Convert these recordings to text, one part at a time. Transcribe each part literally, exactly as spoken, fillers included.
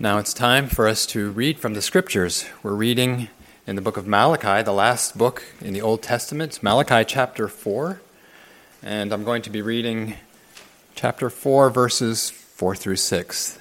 Now it's time for us to read from the Scriptures. We're reading in the book of Malachi, the last book in the Old Testament, Malachi chapter four. And I'm going to be reading chapter four, verses four through six.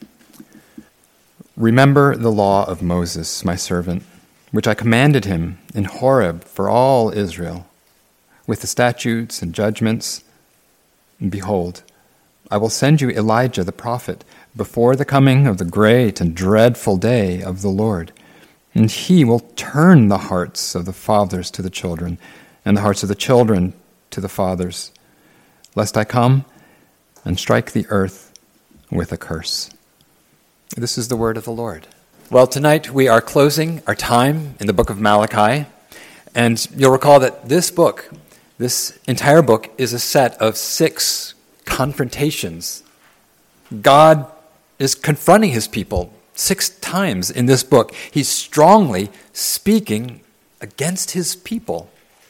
Remember the law of Moses, my servant, which I commanded him in Horeb for all Israel, with the statutes and judgments. And behold, I will send you Elijah the prophet before the coming of the great and dreadful day of the Lord. And he will turn the hearts of the fathers to the children, and the hearts of the children to the fathers, lest I come and strike the earth with a curse. This is the word of the Lord. Well, tonight we are closing our time in the book of Malachi, and you'll recall that this book, this entire book, is a set of six confrontations. God is confronting his people six times in this book. He's strongly speaking against his people.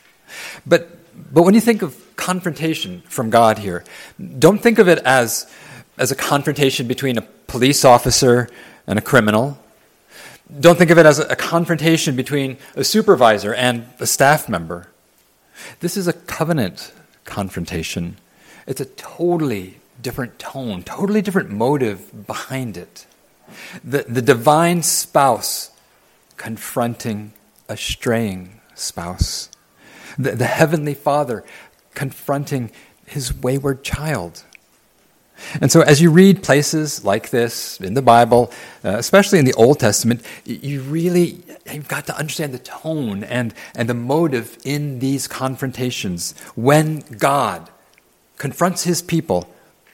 But but when you think of confrontation from God here, don't think of it as, as a confrontation between a police officer and a criminal. Don't think of it as a confrontation between a supervisor and a staff member. This is a covenant confrontation. It's a totally different tone, totally different motive behind it. The, the divine spouse confronting a straying spouse. The, the heavenly Father confronting his wayward child. And so as you read places like this in the Bible, uh, especially in the Old Testament, you really, you've got to understand the tone and, and the motive in these confrontations. When God confronts his people,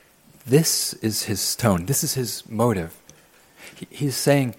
this is his tone. This is his motive. He, he's saying,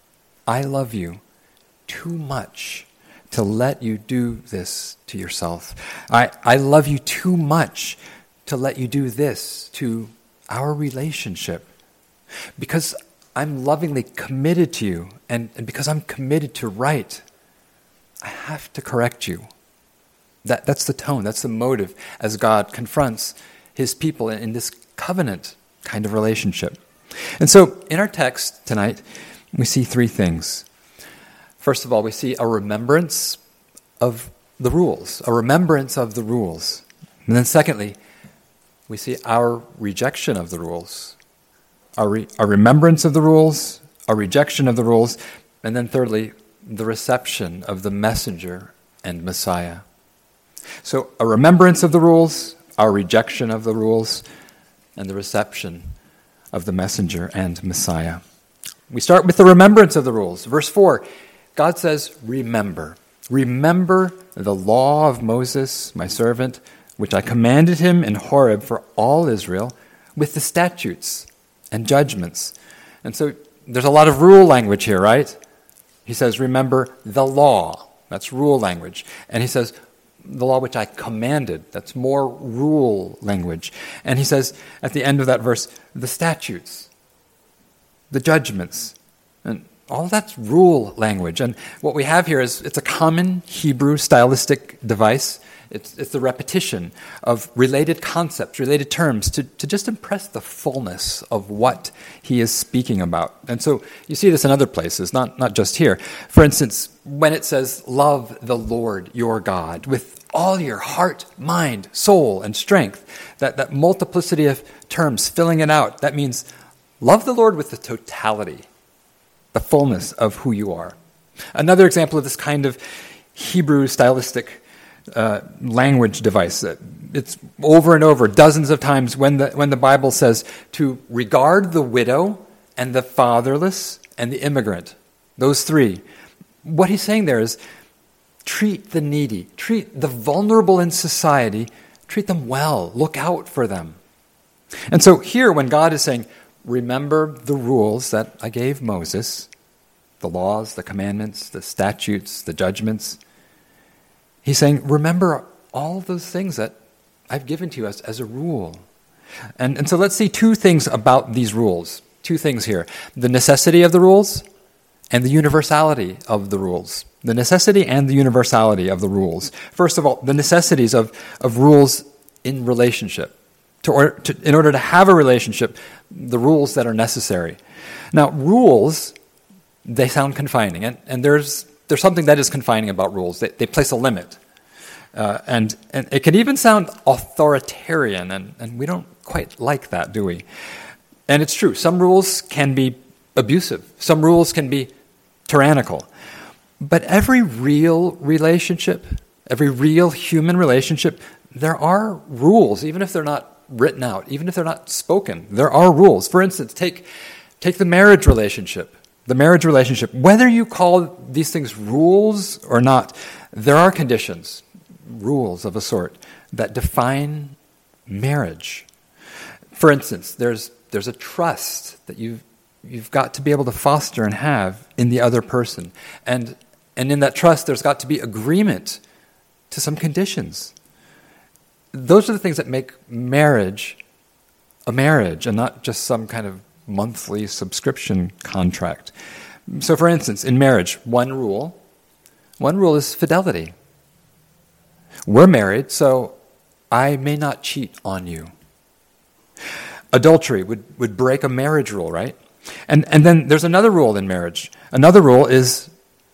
I love you too much to let you do this to yourself. I, I love you too much to let you do this to our relationship. Because I'm lovingly committed to you, and, and because I'm committed to right, I have to correct you. That, that's the tone, that's the motive as God confronts his people in, in this covenant kind of relationship. And so in our text tonight, we see three things. First of all, we see a remembrance of the rules, a remembrance of the rules. And then secondly, we see our rejection of the rules, our, re- our remembrance of the rules, our rejection of the rules, and then thirdly, the reception of the messenger and Messiah. So a remembrance of the rules, our rejection of the rules, and the reception of the messenger and Messiah. We start with the remembrance of the rules. Verse four, God says, remember. Remember the law of Moses, my servant, which I commanded him in Horeb for all Israel, with the statutes and judgments. And so there's a lot of rule language here, right? He says, remember the law. That's rule language. And he says, the law which I commanded. That's more rule language. And he says at the end of that verse, the statutes, the judgments, and all that's rule language. And what we have here is it's a common Hebrew stylistic device. It's, it's the repetition of related concepts, related terms to, to just impress the fullness of what he is speaking about. And so you see this in other places, not, not just here. For instance, when it says, love the Lord your God with all your heart, mind, soul, and strength, that, that multiplicity of terms filling it out, that means love the Lord with the totality, the fullness of who you are. Another example of this kind of Hebrew stylistic Uh, language device. It's over and over, dozens of times when the when the Bible says to regard the widow and the fatherless and the immigrant. Those three. What he's saying there is treat the needy, treat the vulnerable in society, treat them well, look out for them. And so here when God is saying, remember the rules that I gave Moses, the laws, the commandments, the statutes, the judgments, he's saying, remember all of those things that I've given to you as, as a rule. And, and so let's see two things about these rules. Two things here. The necessity of the rules and the universality of the rules. The necessity and the universality of the rules. First of all, the necessities of, of rules in relationship. to, or, to, in order to have a relationship, the rules that are necessary. Now, rules, they sound confining, and, and there's there's something that is confining about rules. They, they place a limit. Uh, and, and it can even sound authoritarian, and, and we don't quite like that, do we? And it's true. Some rules can be abusive. Some rules can be tyrannical. But every real relationship, every real human relationship, there are rules, even if they're not written out, even if they're not spoken. There are rules. For instance, take, take the marriage relationship. The marriage relationship, whether you call these things rules or not, there are conditions, rules of a sort, that define marriage. For instance, there's there's a trust that you've you've got to be able to foster and have in the other person. And and in that trust there's got to be agreement to some conditions. Those are the things that make marriage a marriage and not just some kind of monthly subscription contract. So for instance, in marriage, one rule, one rule is fidelity. We're married, so I may not cheat on you. Adultery would, would break a marriage rule, right? And and then there's another rule in marriage. Another rule is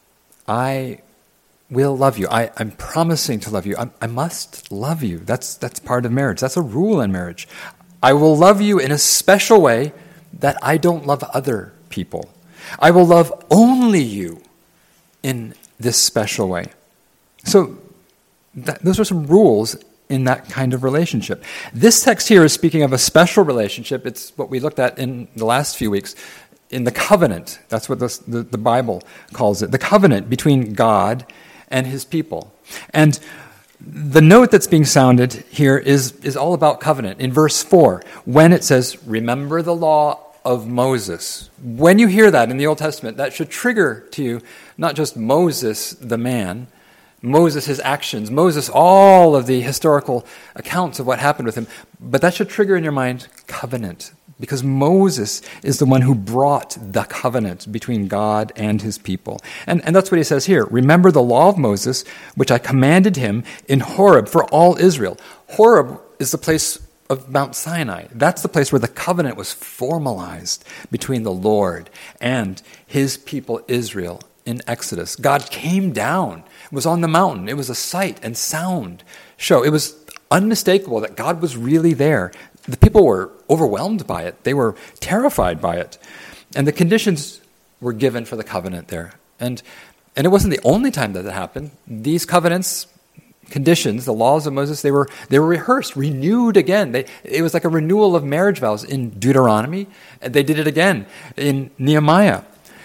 I will love you. I, I'm promising to love you. I, I must love you. That's that's part of marriage. That's a rule in marriage. I will love you in a special way that I don't love other people. I will love only you in this special way. So that, those are some rules in that kind of relationship. This text here is speaking of a special relationship. It's what we looked at in the last few weeks, in the covenant. That's what this, the, the Bible calls it, the covenant between God and his people. And the note that's being sounded here is, is all about covenant. In verse four, when it says, remember the law of Moses. When you hear that in the Old Testament, that should trigger to you not just Moses, the man, Moses, his actions, Moses, all of the historical accounts of what happened with him, but that should trigger in your mind covenant, because Moses is the one who brought the covenant between God and his people. And, and that's what he says here. Remember the law of Moses, which I commanded him in Horeb for all Israel. Horeb is the place of Mount Sinai. That's the place where the covenant was formalized between the Lord and his people Israel in Exodus. God came down, was on the mountain. It was a sight and sound show. It was unmistakable that God was really there. The people were overwhelmed by it. They were terrified by it. And the conditions were given for the covenant there. And and it wasn't the only time that it happened. These covenants, conditions, the laws of Moses, they were they were rehearsed, renewed again. They, it was like a renewal of marriage vows in Deuteronomy. And they did it again in Nehemiah.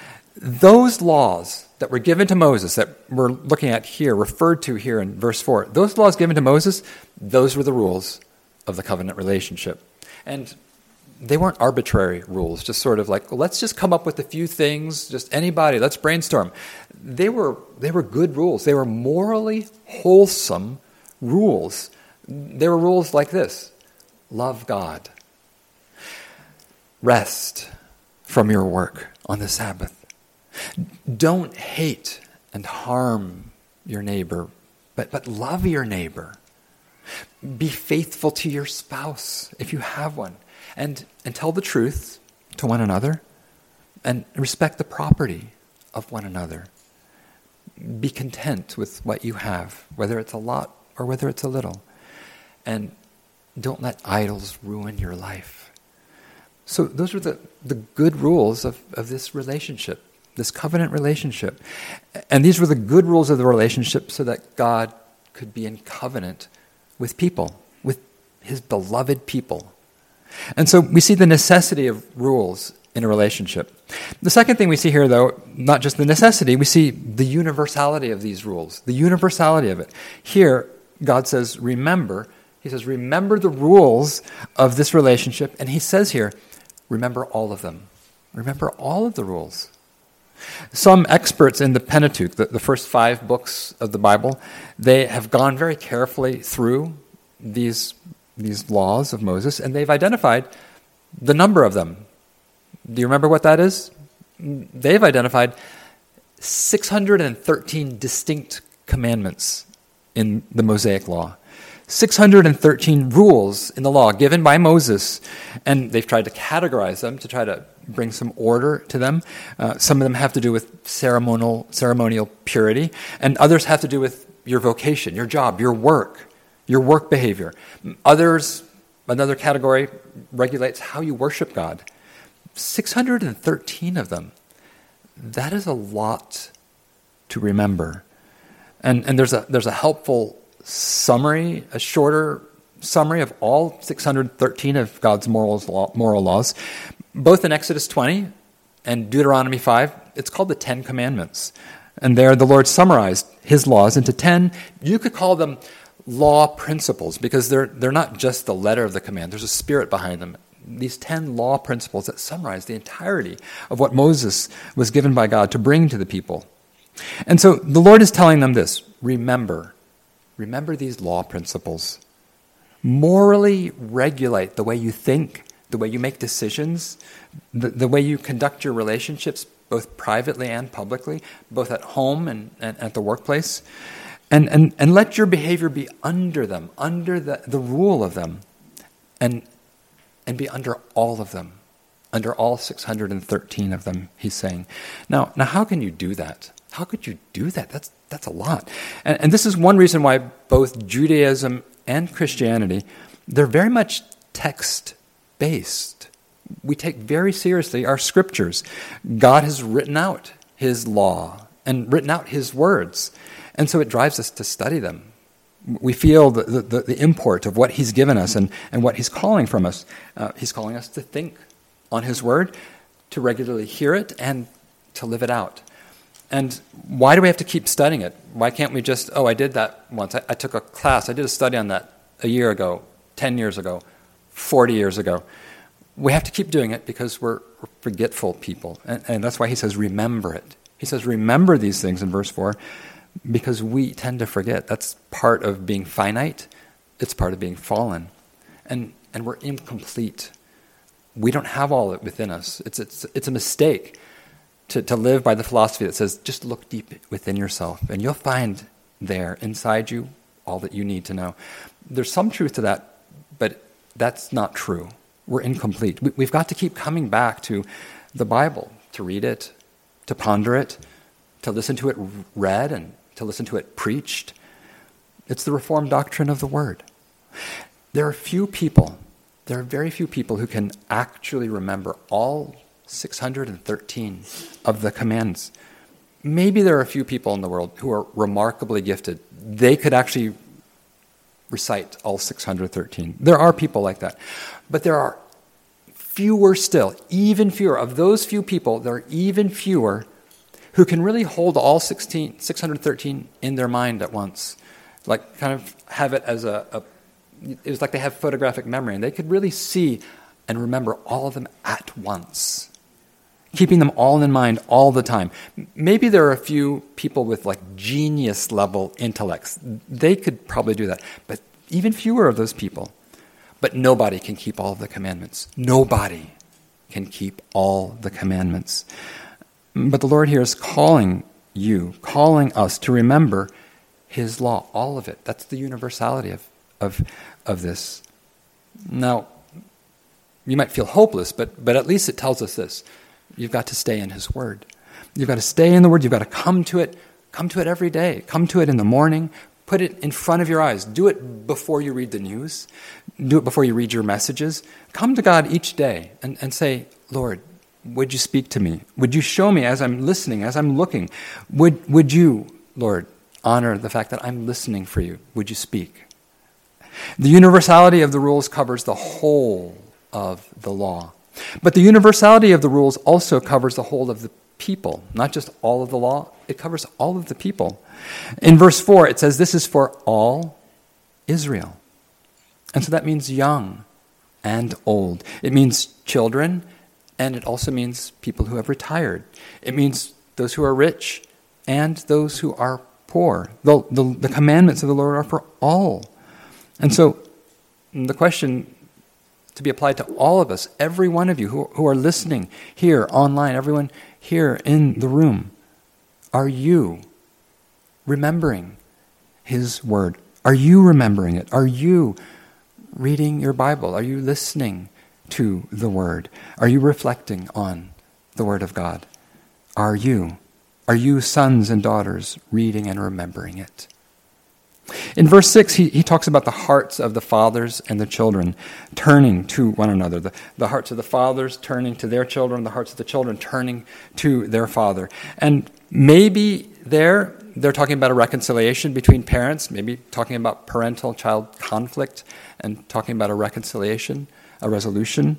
Those laws that were given to Moses, that we're looking at here, referred to here in verse four, those laws given to Moses, those were the rules of the covenant relationship. And they weren't arbitrary rules, just sort of like, well, let's just come up with a few things, just anybody, let's brainstorm. They were they were good rules. They were morally wholesome rules. They were rules like this: love God, rest from your work on the Sabbath, don't hate and harm your neighbor, but, but love your neighbor. Be faithful to your spouse, if you have one, and, and tell the truth to one another, and respect the property of one another. Be content with what you have, whether it's a lot or whether it's a little. And don't let idols ruin your life. So those are the, the good rules of, of this relationship, this covenant relationship. And these were the good rules of the relationship so that God could be in covenant with people, with his beloved people. And so we see the necessity of rules in a relationship. The second thing we see here, though, not just the necessity, we see the universality of these rules, the universality of it. Here, God says, remember, he says, remember the rules of this relationship, and he says here, remember all of them. Remember all of the rules. Some experts in the Pentateuch, the, the first five books of the Bible, they have gone very carefully through these, these laws of Moses, and they've identified the number of them. Do you remember what that is? They've identified six hundred thirteen distinct commandments in the Mosaic Law. six hundred thirteen rules in the law given by Moses, and they've tried to categorize them to try to bring some order to them. Uh, some of them have to do with ceremonial ceremonial purity, and others have to do with your vocation, your job, your work, your work behavior. Others, another category, regulates how you worship God. six hundred thirteen of them. That is a lot to remember. And and there's a there's a helpful summary, a shorter summary of all six hundred thirteen of God's morals, law, moral laws, both in Exodus twenty and Deuteronomy five. It's called the Ten Commandments. And there the Lord summarized his laws into ten. You could call them law principles because they're they're not just the letter of the command. There's a spirit behind them. These ten law principles that summarize the entirety of what Moses was given by God to bring to the people. And so the Lord is telling them this: remember, remember these law principles. Morally regulate the way you think, the way you make decisions, the, the way you conduct your relationships, both privately and publicly, both at home and, and at the workplace. And, and, and let your behavior be under them, under the, the rule of them, and, and be under all of them, under all six hundred thirteen of them, he's saying. Now, now how can you do that? How could you do that? That's that's a lot. And, and this is one reason why both Judaism and Christianity, they're very much text-based. We take very seriously our scriptures. God has written out his law and written out his words. And so it drives us to study them. We feel the, the, the import of what he's given us and, and what he's calling from us. Uh, he's calling us to think on his word, to regularly hear it, and to live it out. And why do we have to keep studying it? Why can't we just, oh, I did that once. I, I took a class. I did a study on that a year ago, ten years ago, forty years ago. We have to keep doing it because we're, we're forgetful people. And, and that's why he says, remember it. He says, remember these things in verse four, because we tend to forget. That's part of being finite. It's part of being fallen. And and we're incomplete. We don't have all it within us. It's it's it's a mistake to, to live by the philosophy that says, just look deep within yourself, and you'll find there, inside you, all that you need to know. There's some truth to that, but that's not true. We're incomplete. We, we've got to keep coming back to the Bible, to read it, to ponder it, to listen to it read, and to listen to it preached. It's the Reformed doctrine of the Word. There are few people, there are very few people who can actually remember all six hundred thirteen of the commands. Maybe there are a few people in the world who are remarkably gifted. They could actually recite all six hundred thirteen. There are people like that. But there are fewer still, even fewer. Of those few people, there are even fewer who can really hold all sixteen, six hundred thirteen in their mind at once. Like kind of have it as a, a, it was like they have photographic memory, and they could really see and remember all of them at once, keeping them all in mind all the time. Maybe there are a few people with like genius level intellects. They could probably do that, but even fewer of those people. But nobody can keep all of the commandments. Nobody can keep all the commandments. But the Lord here is calling you, calling us to remember his law, all of it. That's the universality of, of, of this. Now, you might feel hopeless, but, but at least it tells us this. You've got to stay in his word. You've got to stay in the word. You've got to come to it. Come to it every day. Come to it in the morning. Put it in front of your eyes. Do it before you read the news. Do it before you read your messages. Come to God each day and, and say, Lord, would you speak to me? Would you show me as I'm listening, as I'm looking? Would, would you, Lord, honor the fact that I'm listening for you? Would you speak? The universality of the rules covers the whole of the law. But the universality of the rules also covers the whole of the people, not just all of the law. It covers all of the people. In verse four, it says, this is for all Israel. And so that means young and old. It means children, and it also means people who have retired. It means those who are rich and those who are poor. The, the, the commandments of the Lord are for all. And so the question to be applied to all of us, every one of you who, who are listening here online, everyone here in the room, are you remembering his word Are you remembering it? Are you reading your Bible? Are you listening to the Word? Are you reflecting on the Word of God? Are you? Are you sons and daughters reading and remembering it? In verse six, he, he talks about the hearts of the fathers and the children turning to one another. The, the hearts of the fathers turning to their children, the hearts of the children turning to their father. And maybe there, they're talking about a reconciliation between parents, maybe talking about parental-child conflict and talking about a reconciliation, a resolution.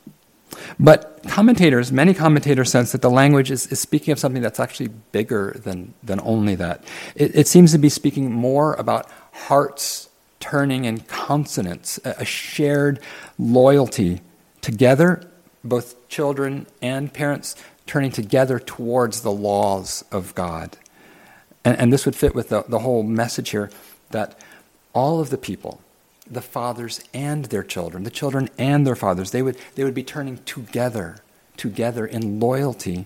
But commentators, many commentators sense that the language is, is speaking of something that's actually bigger than, than only that. It, it seems to be speaking more about hearts turning in consonance, a, a shared loyalty together, both children and parents turning together towards the laws of God. And, and this would fit with the, the whole message here that all of the people, the fathers and their children, the children and their fathers, they would they would be turning together, together in loyalty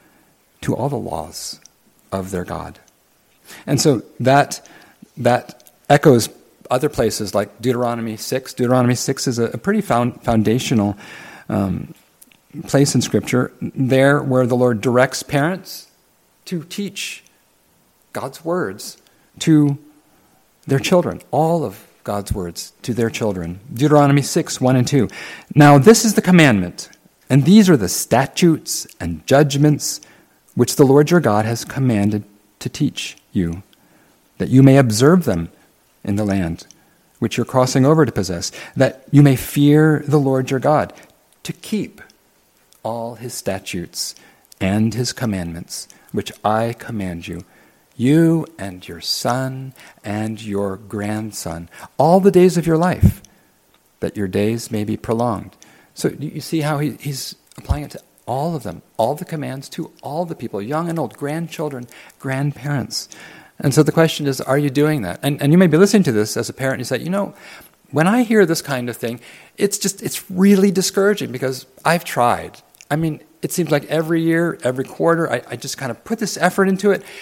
to all the laws of their God. And so that that echoes other places like Deuteronomy six. Deuteronomy six is a, a pretty found, foundational um, place in Scripture, there where the Lord directs parents to teach God's words to their children, all of God's words to their children. Deuteronomy six, one and two. Now this is the commandment, and these are the statutes and judgments which the Lord your God has commanded to teach you, that you may observe them in the land which you're crossing over to possess, that you may fear the Lord your God, to keep all his statutes and his commandments, which I command you, you and your son and your grandson, all the days of your life, that your days may be prolonged. So you see how he, he's applying it to all of them, all the commands to all the people, young and old, grandchildren, grandparents. And so the question is, are you doing that? And, and you may be listening to this as a parent and you say, you know, when I hear this kind of thing, it's just, it's really discouraging because I've tried. I mean, it seems like every year, every quarter, I, I just kind of put this effort into it.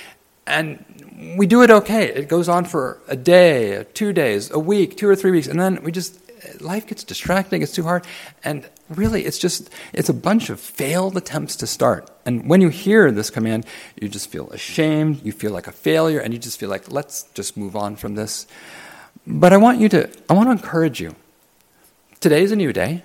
And we do it okay. It goes on for a day, two days, a week, two or three weeks, and then we just, life gets distracting, it's too hard, and really it's just, it's a bunch of failed attempts to start. And when you hear this command, you just feel ashamed, you feel like a failure, and you just feel like, let's just move on from this. But I want you to, I want to encourage you. Today's a new day,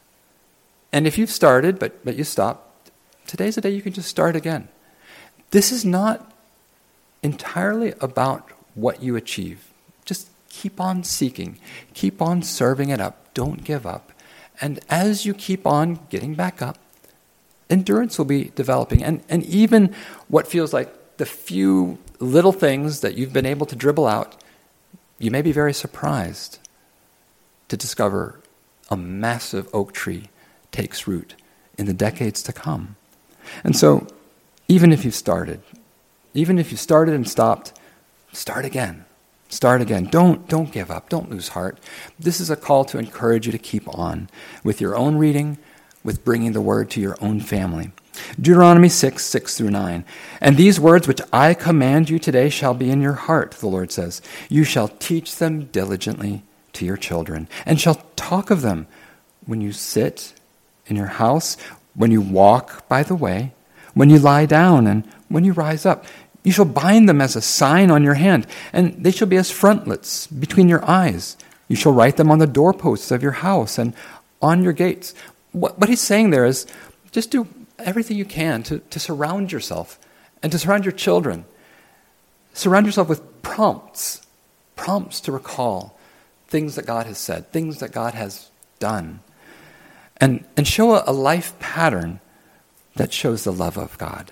and if you've started, but, but you stopped, today's a day you can just start again. This is not entirely about what you achieve. Just keep on seeking. Keep on serving it up. Don't give up. And as you keep on getting back up, endurance will be developing. And, and even what feels like the few little things that you've been able to dribble out, you may be very surprised to discover a massive oak tree takes root in the decades to come. And so, even if you've started, Even if you started and stopped, start again. Start again. Don't, don't give up. Don't lose heart. This is a call to encourage you to keep on with your own reading, with bringing the word to your own family. Deuteronomy six, six through nine. And these words which I command you today shall be in your heart, the Lord says. You shall teach them diligently to your children, and shall talk of them when you sit in your house, when you walk by the way, when you lie down, and when you rise up. You shall bind them as a sign on your hand, and they shall be as frontlets between your eyes. You shall write them on the doorposts of your house and on your gates. What, what he's saying there is just do everything you can to, to surround yourself and to surround your children. Surround yourself with prompts, prompts to recall things that God has said, things that God has done, and, and show a, a life pattern that shows the love of God.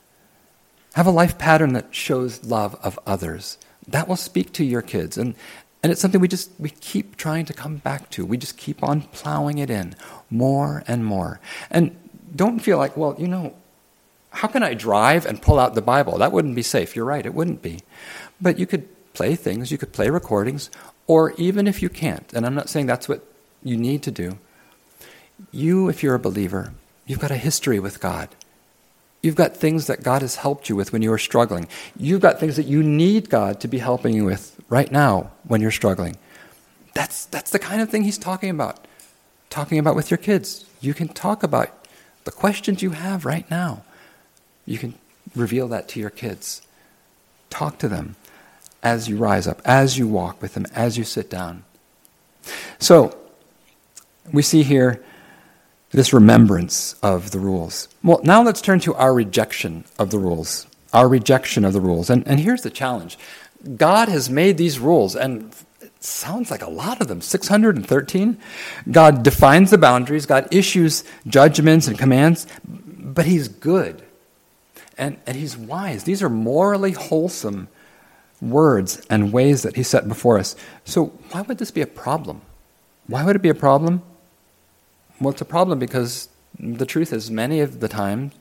Have a life pattern that shows love of others. That will speak to your kids. And, and it's something we just we keep trying to come back to. We just keep on plowing it in more and more. And don't feel like, well, you know, how can I drive and pull out the Bible? That wouldn't be safe. You're right, it wouldn't be. But you could play things, you could play recordings, or even if you can't, and I'm not saying that's what you need to do, you, if you're a believer, you've got a history with God. You've got things that God has helped you with when you were struggling. You've got things that you need God to be helping you with right now when you're struggling. That's that's the kind of thing he's talking about. Talking about with your kids. You can talk about the questions you have right now. You can reveal that to your kids. Talk to them as you rise up, as you walk with them, as you sit down. So, we see here this remembrance of the rules. Well, now let's turn to our rejection of the rules. Our rejection of the rules. And, and here's the challenge. God has made these rules, and it sounds like a lot of them, six hundred thirteen. God defines the boundaries. God issues judgments and commands, but he's good. And, and he's wise. These are morally wholesome words and ways that he set before us. So why would this be a problem? Why would it be a problem? Well, it's a problem because the truth is, many of the time,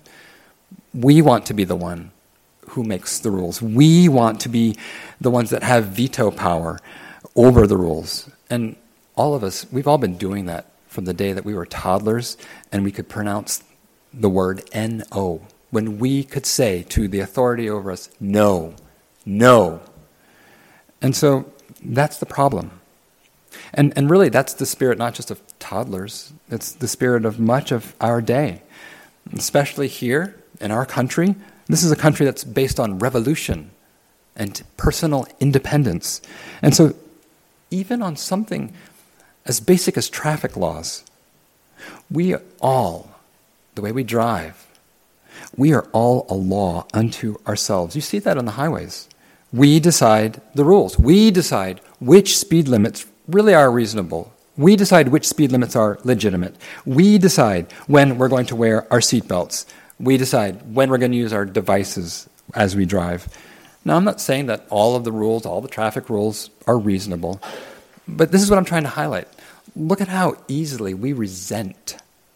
we want to be the one who makes the rules. We want to be the ones that have veto power over the rules. And all of us, we've all been doing that from the day that we were toddlers and we could pronounce the word N O. When we could say to the authority over us, no, no. And so that's the problem. And and really that's the spirit not just of toddlers, it's the spirit of much of our day. Especially here in our country. This is a country that's based on revolution and personal independence. And so even on something as basic as traffic laws, we all, the way we drive, we are all a law unto ourselves. You see that on the highways. We decide the rules. We decide which speed limits really are reasonable. We decide which speed limits are legitimate. We decide when we're going to wear our seatbelts. We decide when we're going to use our devices as we drive. Now, I'm not saying that all of the rules, all the traffic rules are reasonable, but this is what I'm trying to highlight. Look at how easily we resent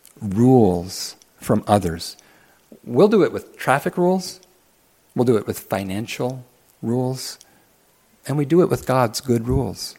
rules from others. We'll do it with traffic rules. We'll do it with financial rules. And we do it with God's good rules.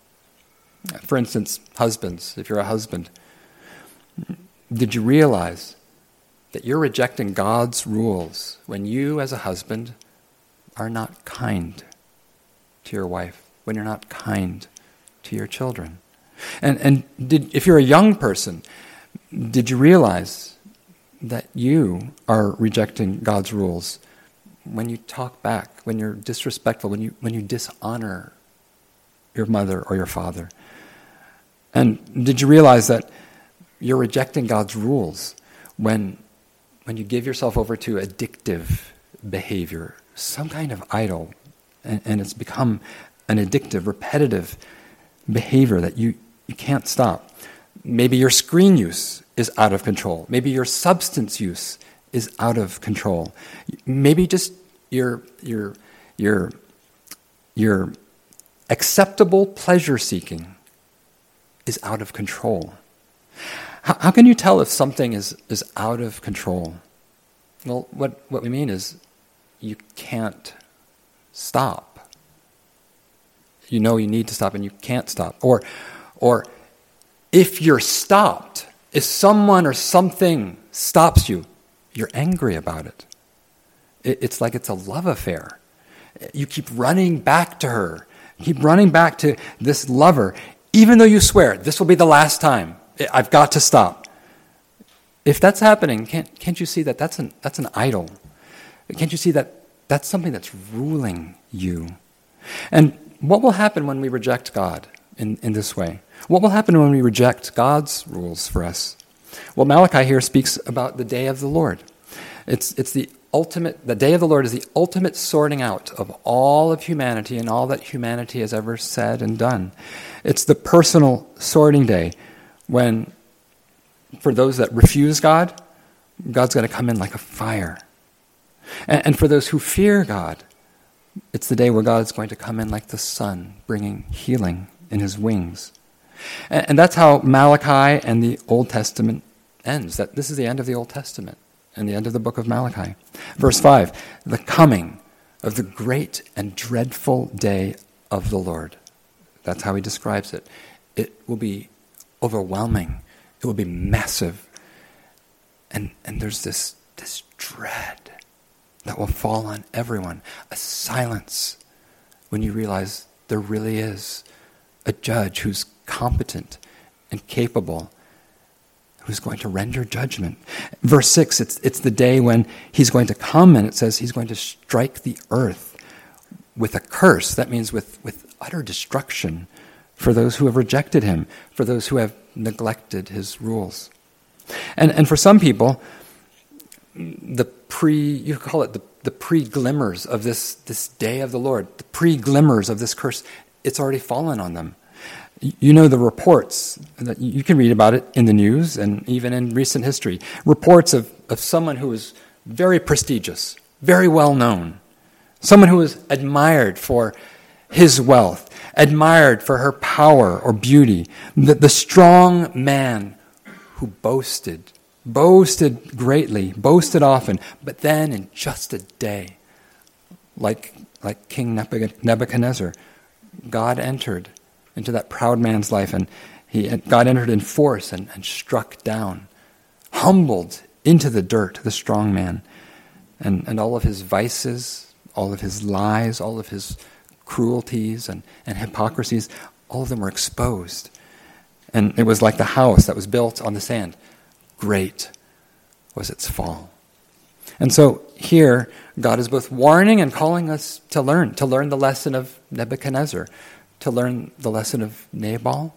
For instance, husbands, if you're a husband, did you realize that you're rejecting God's rules when you as a husband are not kind to your wife, when you're not kind to your children? And and did, if you're a young person, did you realize that you are rejecting God's rules when you talk back, when you're disrespectful, when you when you dishonor your mother or your father? And did you realize that you're rejecting God's rules when when you give yourself over to addictive behavior, some kind of idol, and, and it's become an addictive, repetitive behavior that you, you can't stop? Maybe your screen use is out of control. Maybe your substance use is out of control. Maybe just your your your your acceptable pleasure seeking is out of control. How, how can you tell if something is, is out of control? Well, what, what we mean is you can't stop. You know you need to stop and you can't stop. Or, or if you're stopped, if someone or something stops you, you're angry about it. it. It's like it's a love affair. You keep running back to her. You keep running back to this lover, even though you swear, this will be the last time. I've got to stop. If that's happening, can't, can't you see that that's an, that's an idol? Can't you see that that's something that's ruling you? And what will happen when we reject God in, in this way? What will happen when we reject God's rules for us? Well, Malachi here speaks about the day of the Lord. It's, it's the ultimate, the day of the Lord is the ultimate sorting out of all of humanity and all that humanity has ever said and done. It's the personal sorting day when, for those that refuse God, God's going to come in like a fire. And, and for those who fear God, it's the day where God is going to come in like the sun, bringing healing in his wings. And, and that's how Malachi and the Old Testament ends. That this is the end of the Old Testament and the end of the book of Malachi. Verse five, the coming of the great and dreadful day of the Lord. That's how he describes it. It will be overwhelming. It will be massive. And, and there's this this dread that will fall on everyone, a silence when you realize there really is a judge who's competent and capable, who's going to render judgment. Verse six, it's, it's the day when he's going to come, and it says he's going to strike the earth with a curse. That means with, with utter destruction for those who have rejected him, for those who have neglected his rules. And and for some people, the pre, you call it the, the pre-glimmers of this, this day of the Lord, the pre-glimmers of this curse, it's already fallen on them. You know the reports, that you can read about it in the news and even in recent history, reports of, of someone who was very prestigious, very well known, someone who was admired for his wealth, admired for her power or beauty, the, the strong man who boasted, boasted greatly, boasted often, but then in just a day, like, like King Nebuchadnezzar, God entered into that proud man's life, and he God entered in force and, and struck down, humbled into the dirt, the strong man, and, and all of his vices, all of his lies, all of his cruelties and, and hypocrisies, all of them were exposed. And it was like the house that was built on the sand. Great was its fall. And so here, God is both warning and calling us to learn, to learn the lesson of Nebuchadnezzar, to learn the lesson of Nabal,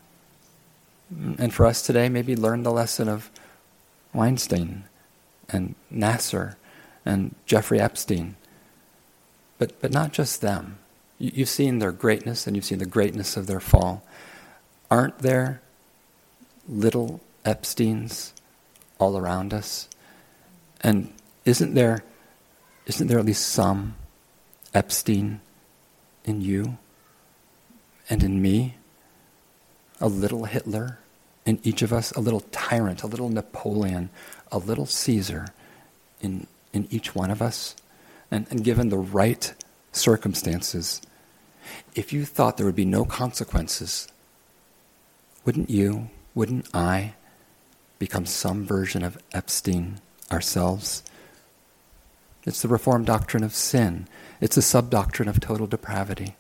and for us today, maybe learn the lesson of Weinstein and Nasser and Jeffrey Epstein. But but not just them. You, you've seen their greatness and you've seen the greatness of their fall. Aren't there little Epsteins all around us? And isn't there isn't there at least some Epstein in you and in me? A little Hitler in each of us, a little tyrant, a little Napoleon, a little Caesar in in each one of us. And, and given the right circumstances, if you thought there would be no consequences, wouldn't you, wouldn't I become some version of Epstein ourselves? It's the Reformed doctrine of sin. It's a sub-doctrine of total depravity.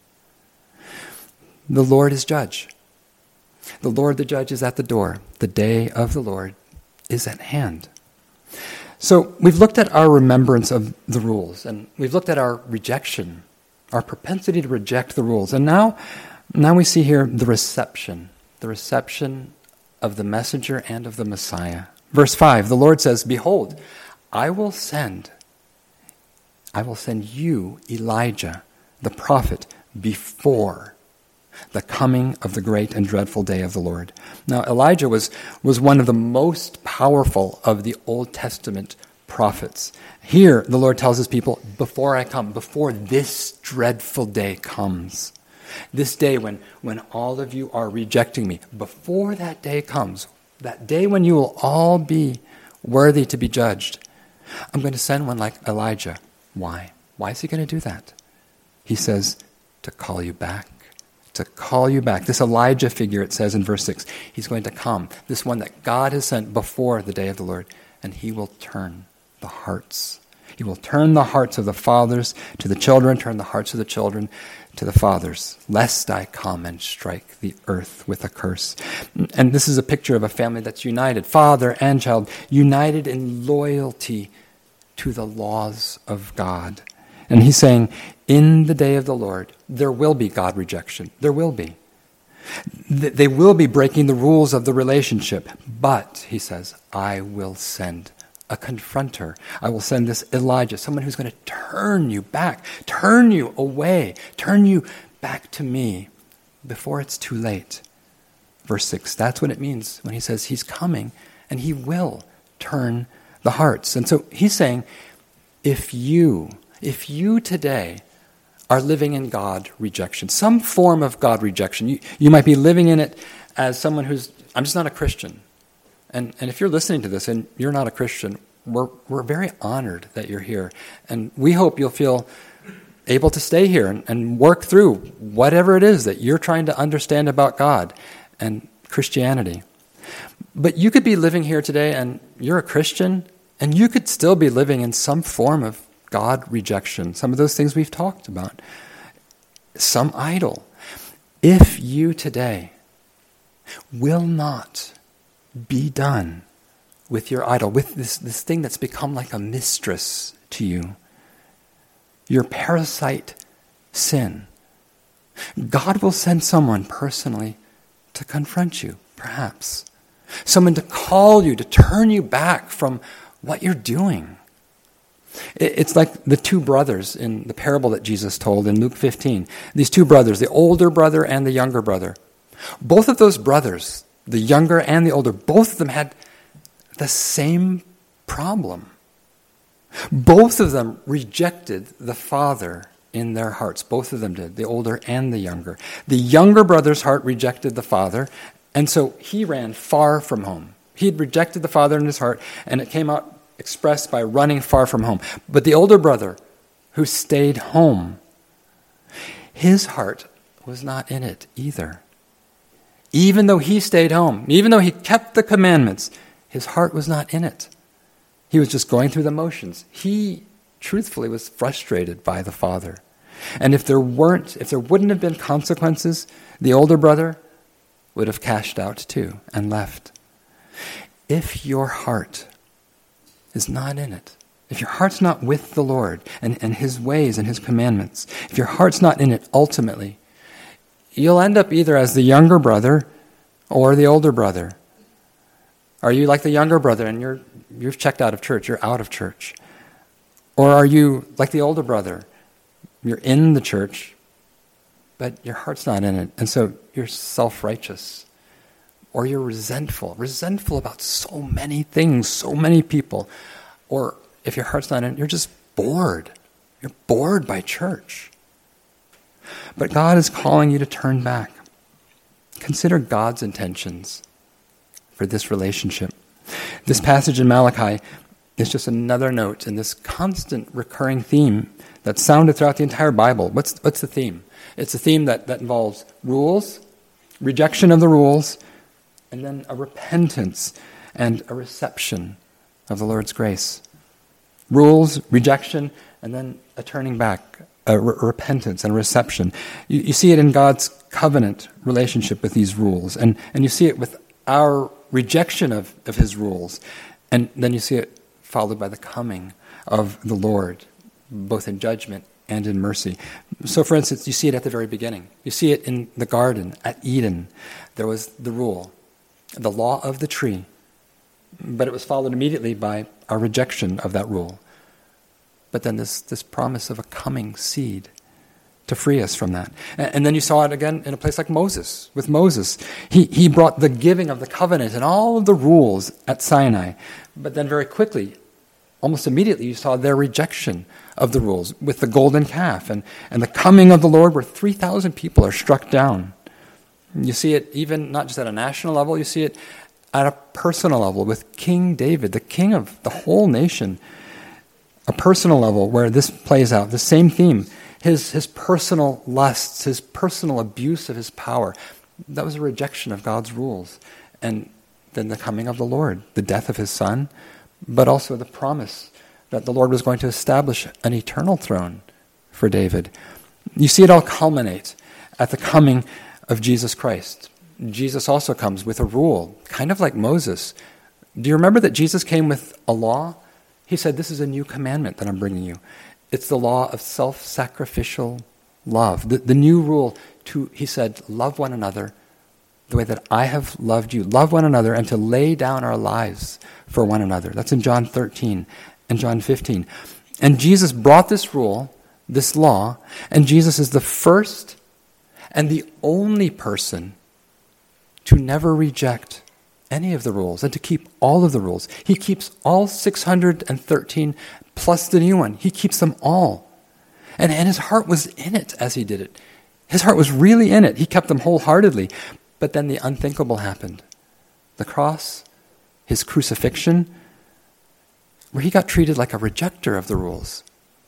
The Lord is judge. The Lord the judge is at the door. The day of the Lord is at hand. So we've looked at our remembrance of the rules, and we've looked at our rejection, our propensity to reject the rules. And now, now we see here the reception, the reception of the messenger and of the Messiah. Verse five, the Lord says, "Behold, I will send, I will send you, Elijah, the prophet, before the coming of the great and dreadful day of the Lord." Now, Elijah was, was one of the most powerful of the Old Testament prophets. Here, the Lord tells his people, before I come, before this dreadful day comes, this day when, when all of you are rejecting me, before that day comes, that day when you will all be worthy to be judged, I'm going to send one like Elijah. Why? Why is he going to do that? He says, to call you back. To call you back. This Elijah figure, it says in verse six, he's going to come, this one that God has sent before the day of the Lord, and he will turn the hearts. He will turn the hearts of the fathers to the children, turn the hearts of the children to the fathers, lest I come and strike the earth with a curse. And this is a picture of a family that's united, father and child, united in loyalty to the laws of God. And he's saying, in the day of the Lord, there will be God rejection. There will be. They will be breaking the rules of the relationship. But, he says, I will send a confronter. I will send this Elijah, someone who's going to turn you back, turn you away, turn you back to me before it's too late. Verse six, that's what it means when he says he's coming and he will turn the hearts. And so he's saying, if you, if you today are living in God rejection, some form of God rejection, you, you might be living in it as someone who's, I'm just not a Christian. And and if you're listening to this and you're not a Christian, we're we're very honored that you're here. And we hope you'll feel able to stay here and, and work through whatever it is that you're trying to understand about God and Christianity. But you could be living here today and you're a Christian And you could still be living in some form of God rejection, some of those things we've talked about, some idol. If you today will not be done with your idol, with this, this thing that's become like a mistress to you, your parasite sin, God will send someone personally to confront you, perhaps. Someone to call you, to turn you back from what you're doing. It's like the two brothers in the parable that Jesus told in Luke fifteen. These two brothers, the older brother and the younger brother. Both of those brothers, the younger and the older, both of them had the same problem. Both of them rejected the Father in their hearts. Both of them did, the older and the younger. The younger brother's heart rejected the Father, and so he ran far from home. He had rejected the Father in his heart, and it came out expressed by running far from home. But the older brother, who stayed home, his heart was not in it either. Even though he stayed home, even though he kept the commandments, his heart was not in it. He was just going through the motions. He, truthfully, was frustrated by the Father. And if there weren't, if there wouldn't have been consequences, the older brother would have cashed out too and left. If your heart is not in it, if your heart's not with the Lord and, and His ways and His commandments, if your heart's not in it ultimately, you'll end up either as the younger brother or the older brother. Are you like the younger brother and you're you've checked out of church, you're out of church? Or are you like the older brother? You're in the church, but your heart's not in it, and so you're self-righteous. Or you're resentful, resentful about so many things, so many people. Or if your heart's not in it, you're just bored. You're bored by church. But God is calling you to turn back. Consider God's intentions for this relationship. This passage in Malachi is just another note in this constant recurring theme that's sounded throughout the entire Bible. What's, what's the theme? It's a theme that, that involves rules, rejection of the rules, and then a repentance and a reception of the Lord's grace. Rules, rejection, and then a turning back, a re- repentance and a reception. You, you see it in God's covenant relationship with these rules, and, and you see it with our rejection of, of His rules, and then you see it followed by the coming of the Lord, both in judgment and in mercy. So, for instance, you see it at the very beginning. You see it in the garden at Eden. There was the rule, the law of the tree, but it was followed immediately by a rejection of that rule. But then this, this promise of a coming seed to free us from that. And, and then you saw it again in a place like Moses. With Moses, he, he brought the giving of the covenant and all of the rules at Sinai. But then very quickly, almost immediately, you saw their rejection of the rules with the golden calf and, and the coming of the Lord where three thousand people are struck down. You see it even not just at a national level, you see it at a personal level with King David, the king of the whole nation. A personal level where this plays out, the same theme. His, his personal lusts, his personal abuse of his power. That was a rejection of God's rules. And then the coming of the Lord, the death of his son, but also the promise that the Lord was going to establish an eternal throne for David. You see it all culminate at the coming of Jesus Christ. Jesus also comes with a rule, kind of like Moses. Do you remember that Jesus came with a law? He said, this is a new commandment that I'm bringing you. It's the law of self-sacrificial love. The, the new rule to, he said, love one another the way that I have loved you. Love one another and to lay down our lives for one another. That's in John thirteen and John fifteen. And Jesus brought this rule, this law, and Jesus is the first and the only person to never reject any of the rules and to keep all of the rules. He keeps all six hundred thirteen plus the new one. He keeps them all. And, and his heart was in it as he did it. His heart was really in it. He kept them wholeheartedly. But then the unthinkable happened. The cross, his crucifixion, where he got treated like a rejecter of the rules.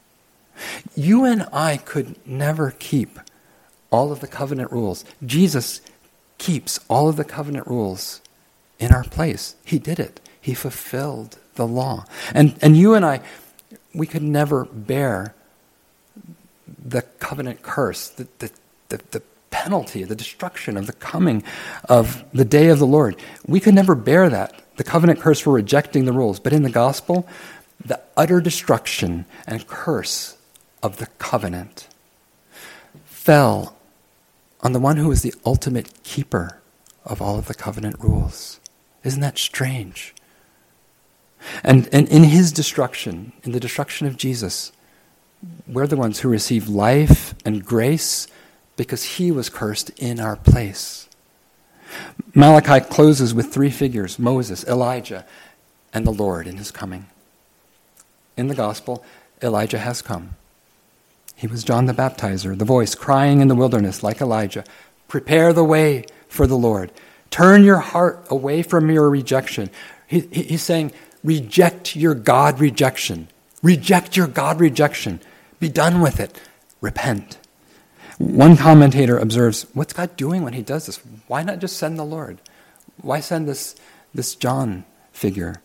You and I could never keep all of the covenant rules. Jesus keeps all of the covenant rules in our place. He did it. He fulfilled the law. And, and you and I, we could never bear the covenant curse, the, the, the, the penalty, the destruction of the coming of the day of the Lord. We could never bear that, the covenant curse for rejecting the rules. But in the gospel, the utter destruction and curse of the covenant fell on the one who is the ultimate keeper of all of the covenant rules. Isn't that strange? And, and in his destruction, in the destruction of Jesus, we're the ones who receive life and grace because he was cursed in our place. Malachi closes with three figures, Moses, Elijah, and the Lord in his coming. In the gospel, Elijah has come. He was John the Baptizer, the voice crying in the wilderness like Elijah, prepare the way for the Lord. Turn your heart away from your rejection. He, he, he's saying, reject your God rejection. Reject your God rejection. Be done with it. Repent. One commentator observes, what's God doing when he does this? Why not just send the Lord? Why send this, this John figure?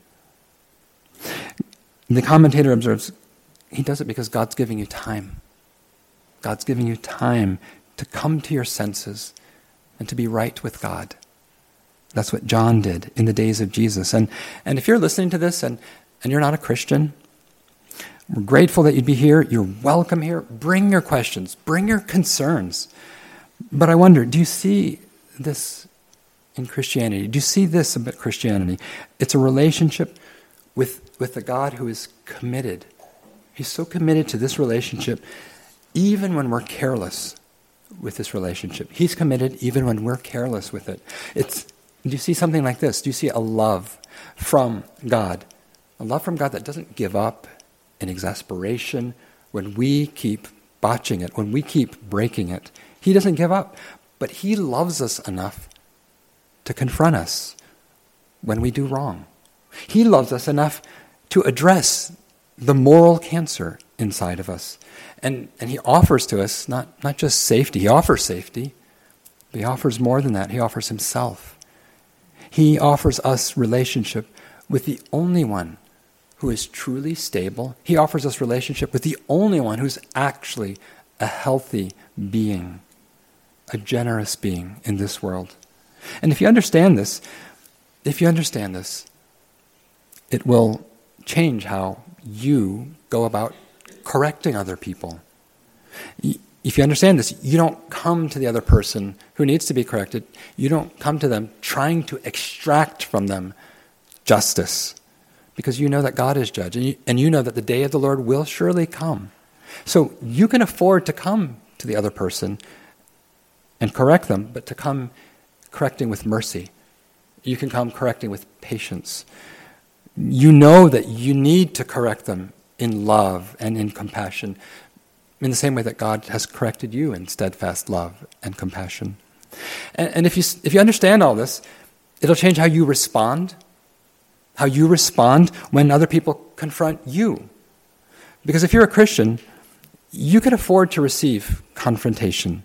The commentator observes, he does it because God's giving you time. God's giving you time to come to your senses and to be right with God. That's what John did in the days of Jesus. And, and if you're listening to this and, and you're not a Christian, we're grateful that you'd be here. You're welcome here. Bring your questions. Bring your concerns. But I wonder, do you see this in Christianity? Do you see this about Christianity? It's a relationship with, with the God who is committed. He's so committed to this relationship, even when we're careless with this relationship. He's committed even when we're careless with it. It's, do you see something like this? Do you see a love from God? A love from God that doesn't give up in exasperation when we keep botching it, when we keep breaking it. He doesn't give up, but he loves us enough to confront us when we do wrong. He loves us enough to address the moral cancer inside of us. And, and he offers to us not, not just safety, he offers safety, but he offers more than that. He offers himself. He offers us relationship with the only one who is truly stable. He offers us relationship with the only one who's actually a healthy being, a generous being in this world. And if you understand this, if you understand this, it will change how you go about correcting other people. If you understand this, you don't come to the other person who needs to be corrected. You don't come to them trying to extract from them justice, because you know that God is judge, and you, and you know that the day of the Lord will surely come. So you can afford to come to the other person and correct them, but to come correcting with mercy. You can come correcting with patience. You know that you need to correct them in love and in compassion, in the same way that God has corrected you in steadfast love and compassion. And, and if you if you understand all this, it'll change how you respond, how you respond when other people confront you. Because if you're a Christian, you can afford to receive confrontation.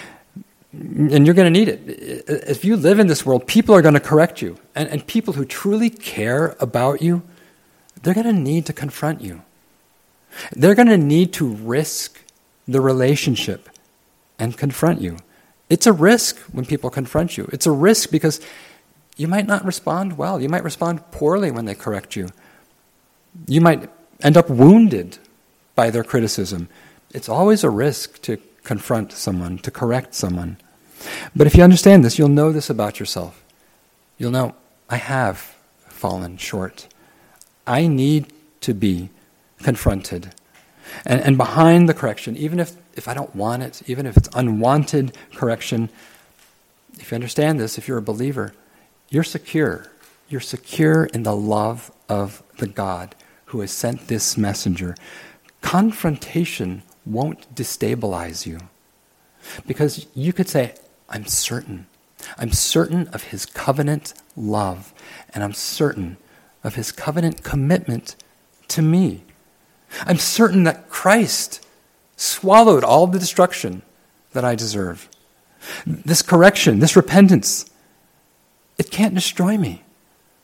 And you're going to need it. If you live in this world, people are going to correct you. And, and people who truly care about you, they're going to need to confront you. They're going to need to risk the relationship and confront you. It's a risk when people confront you. It's a risk because you might not respond well. You might respond poorly when they correct you. You might end up wounded by their criticism. It's always a risk to confront someone, to correct someone. But if you understand this, you'll know this about yourself. You'll know, I have fallen short. I need to be confronted. And, and behind the correction, even if, if I don't want it, even if it's unwanted correction, if you understand this, if you're a believer, you're secure. You're secure in the love of the God who has sent this messenger. Confrontation won't destabilize you. Because you could say, I'm certain. I'm certain of his covenant love. And I'm certain of his covenant commitment to me. I'm certain that Christ swallowed all the destruction that I deserve. This correction, this repentance, it can't destroy me.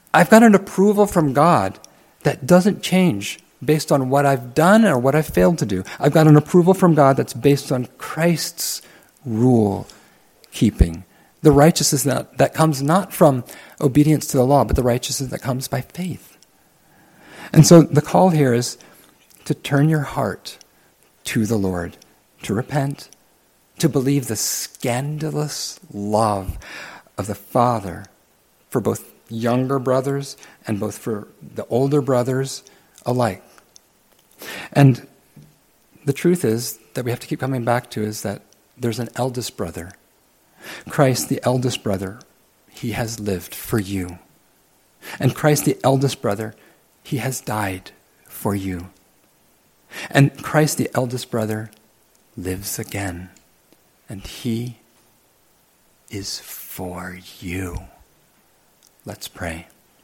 I've got an approval from God that doesn't change based on what I've done or what I've failed to do. I've got an approval from God that's based on Christ's rule keeping. The righteousness that, that comes not from obedience to the law, but the righteousness that comes by faith. And so the call here is to turn your heart to the Lord, to repent, to believe the scandalous love of the Father for both younger brothers and both for the older brothers alike. And the truth is that we have to keep coming back to is that there's an eldest brother. Christ, the eldest brother, he has lived for you. And Christ, the eldest brother, he has died for you. And Christ, the eldest brother, lives again. And he is for you. Let's pray.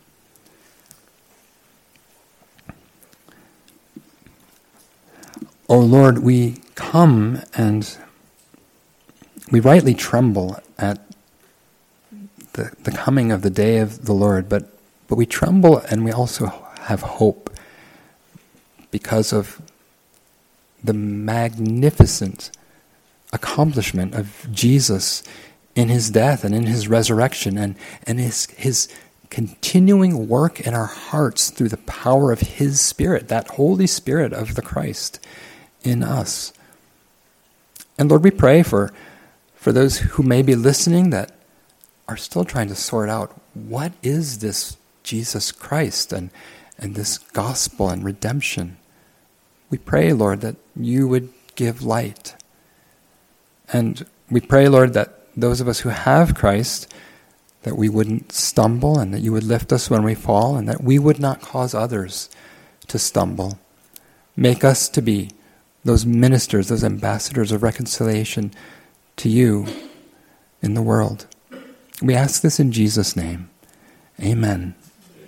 O Lord, we come and we rightly tremble at the, the coming of the day of the Lord, but, but we tremble and we also have hope because of the magnificent accomplishment of Jesus in his death and in his resurrection and, and his, his continuing work in our hearts through the power of his Spirit, that Holy Spirit of the Christ in us. And Lord, we pray for, for those who may be listening that are still trying to sort out what is this Jesus Christ and, and this gospel and redemption. We pray, Lord, that you would give light. And we pray, Lord, that those of us who have Christ, that we wouldn't stumble and that you would lift us when we fall and that we would not cause others to stumble. Make us to be those ministers, those ambassadors of reconciliation to you in the world. We ask this in Jesus' name. Amen.